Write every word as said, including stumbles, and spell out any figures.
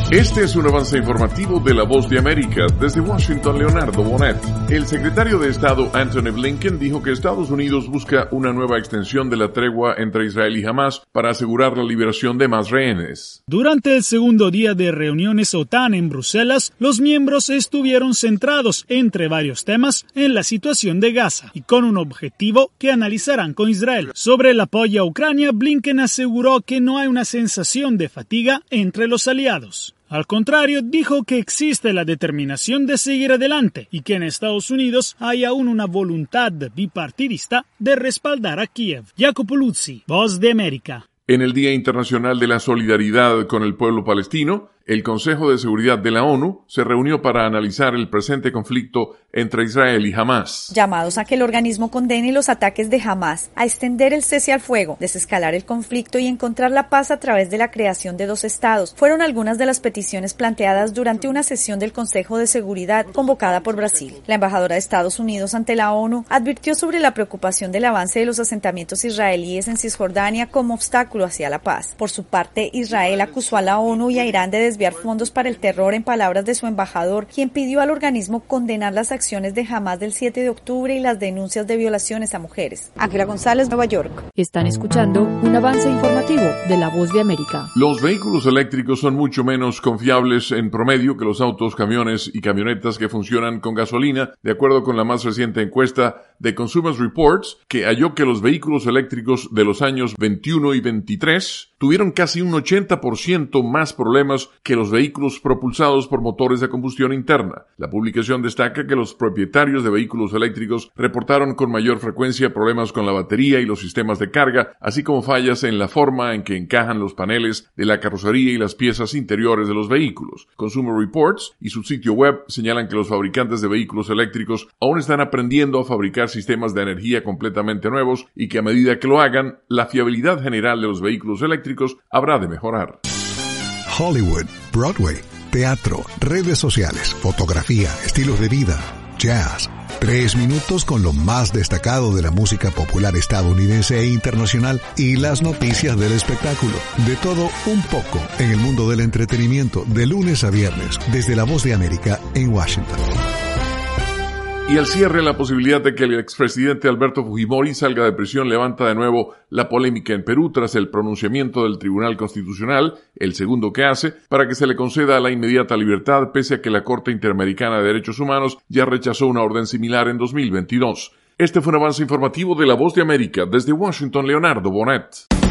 Este es un avance informativo de La Voz de América. Desde Washington, Leonardo Bonet. El secretario de Estado Antony Blinken dijo que Estados Unidos busca una nueva extensión de la tregua entre Israel y Hamás para asegurar la liberación de más rehenes. Durante el segundo día de reuniones OTAN en Bruselas, los miembros estuvieron centrados, entre varios temas, en la situación de Gaza y con un objetivo que analizarán con Israel. Sobre el apoyo a Ucrania, Blinken aseguró que no hay una sensación de fatiga entre los aliados. Al contrario, dijo que existe la determinación de seguir adelante y que en Estados Unidos hay aún una voluntad bipartidista de respaldar a Kiev. Jacopo Luzzi, Voz de América. En el Día Internacional de la Solidaridad con el Pueblo Palestino, el Consejo de Seguridad de la ONU se reunió para analizar el presente conflicto entre Israel y Hamás. Llamados a que el organismo condene los ataques de Hamás, a extender el cese al fuego, desescalar el conflicto y encontrar la paz a través de la creación de dos estados, fueron algunas de las peticiones planteadas durante una sesión del Consejo de Seguridad convocada por Brasil. La embajadora de Estados Unidos ante la ONU advirtió sobre la preocupación del avance de los asentamientos israelíes en Cisjordania como obstáculo hacia la paz. Por su parte, Israel acusó a la ONU y a Irán de desviar fondos para el terror en palabras de su embajador, quien pidió al organismo condenar las acciones de Hamás del siete de octubre y las denuncias de violaciones a mujeres. Ángela González, Nueva York. Están escuchando un avance informativo de La Voz de América. Los vehículos eléctricos son mucho menos confiables en promedio que los autos, camiones y camionetas que funcionan con gasolina, de acuerdo con la más reciente encuesta de Consumer Reports, que halló que los vehículos eléctricos de los años veintiuno y veintitrés tuvieron casi un ochenta por ciento más problemas que los vehículos propulsados por motores de combustión interna. La publicación destaca que los propietarios de vehículos eléctricos reportaron con mayor frecuencia problemas con la batería y los sistemas de carga, así como fallas en la forma en que encajan los paneles de la carrocería y las piezas interiores de los vehículos. Consumer Reports y su sitio web señalan que los fabricantes de vehículos eléctricos aún están aprendiendo a fabricar sistemas de energía completamente nuevos y que a medida que lo hagan, la fiabilidad general de los vehículos eléctricos habrá de mejorar. Hollywood, Broadway, teatro, redes sociales, fotografía, estilos de vida, jazz. Tres minutos con lo más destacado de la música popular estadounidense e internacional y las noticias del espectáculo. De todo un poco en el mundo del entretenimiento de lunes a viernes desde La Voz de América en Washington. Y al cierre, la posibilidad de que el expresidente Alberto Fujimori salga de prisión levanta de nuevo la polémica en Perú tras el pronunciamiento del Tribunal Constitucional, el segundo que hace, para que se le conceda la inmediata libertad, pese a que la Corte Interamericana de Derechos Humanos ya rechazó una orden similar en dos mil veintidós. Este fue un avance informativo de La Voz de América. Desde Washington, Leonardo Bonet.